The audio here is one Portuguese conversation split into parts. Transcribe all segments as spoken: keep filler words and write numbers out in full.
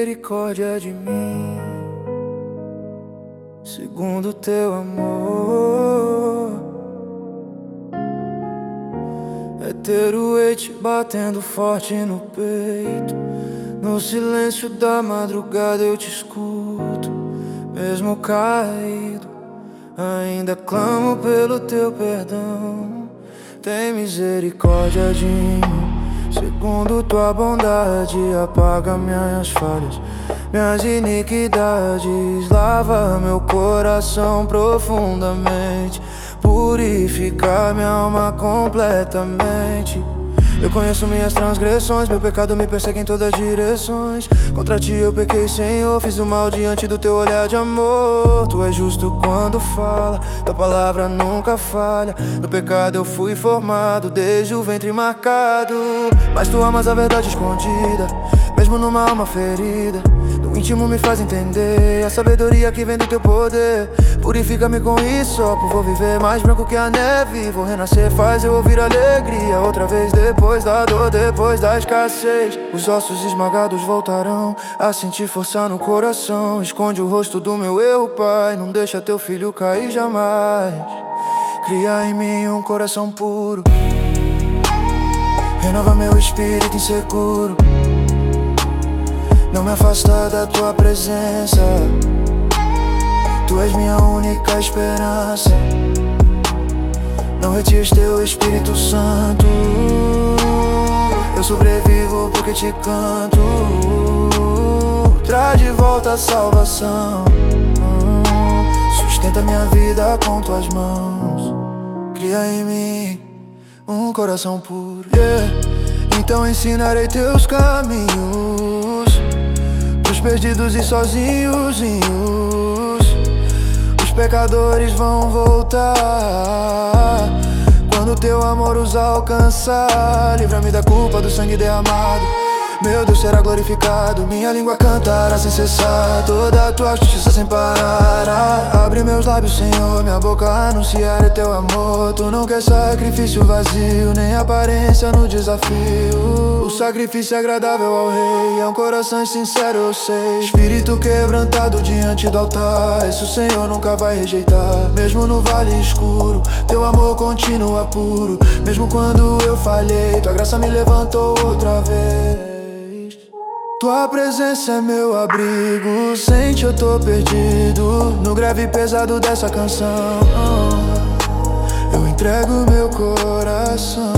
misericórdia de mim, segundo teu amor. É ter o hate batendo forte no peito. No silêncio da madrugada eu te escuto. Mesmo caído, ainda clamo pelo teu perdão. Tem misericórdia de mim, segundo tua bondade. Apaga minhas falhas, minhas iniquidades. Lava meu coração profundamente, purifica minha alma completamente. Eu conheço minhas transgressões, meu pecado me persegue em todas as direções. Contra ti eu pequei, Senhor, fiz o mal diante do teu olhar de amor. Tu és justo quando fala, tua palavra nunca falha. No pecado eu fui formado, desde o ventre marcado. Mas tu amas a verdade escondida, mesmo numa alma ferida. Do íntimo me faz entender a sabedoria que vem do teu poder. Purifica-me com isso, ó, vou viver mais branco que a neve. Vou renascer, faz eu ouvir alegria outra vez. Depois da dor, depois da escassez, os ossos esmagados voltarão a sentir força no coração. Esconde o rosto do meu erro, Pai, não deixa teu filho cair jamais. Cria em mim um coração puro, renova meu espírito inseguro. Não me afasta da tua presença, tu és minha única esperança. Não retires teu Espírito Santo, eu sobrevivo porque te canto. Traz de volta a salvação, sustenta minha vida com tuas mãos. Cria em mim um coração puro, yeah. Então ensinarei teus caminhos pros perdidos e sozinhos. Os pecadores vão voltar quando teu amor os alcançar. Livra-me da culpa do sangue derramado, meu Deus será glorificado. Minha língua cantará sem cessar toda a tua justiça sem parar. Abre meus lábios, Senhor, minha boca anunciará teu amor. Tu não quer sacrifício vazio, nem aparência no desafio. O sacrifício é agradável ao rei, é um coração sincero, eu sei. Espírito quebrantado diante do altar, isso o Senhor nunca vai rejeitar. Mesmo no vale escuro, teu amor continua puro. Mesmo quando eu falhei, tua graça me levantou outra vez. Tua presença é meu abrigo, sente eu tô perdido no grave pesado dessa canção. Eu entrego meu coração,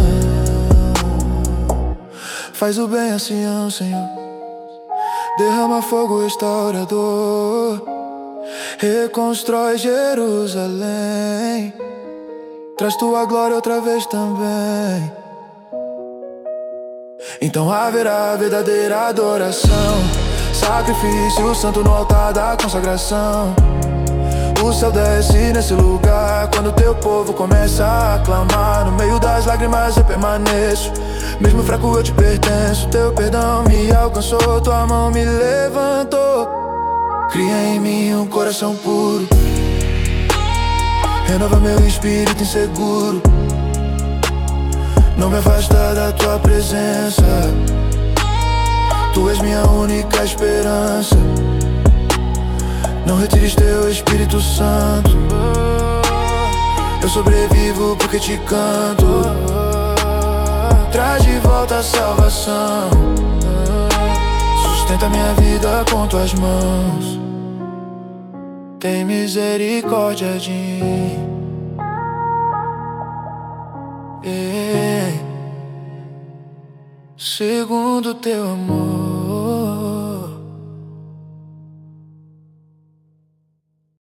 faz o bem a Sião, Senhor. Derrama fogo restaurador, reconstrói Jerusalém. Traz tua glória outra vez também. Então haverá verdadeira adoração, sacrifício santo no altar da consagração. O céu desce nesse lugar quando teu povo começa a clamar. No meio das lágrimas eu permaneço, mesmo fraco eu te pertenço. Teu perdão me alcançou, tua mão me levantou. Cria em mim um coração puro, renova meu espírito inseguro. Não me afasta da tua presença, tu és minha única esperança. Não retires teu Espírito Santo, eu sobrevivo porque te canto. Traz de volta a salvação, sustenta minha vida com tuas mãos. Tem misericórdia de mim, yeah. Segundo teu amor.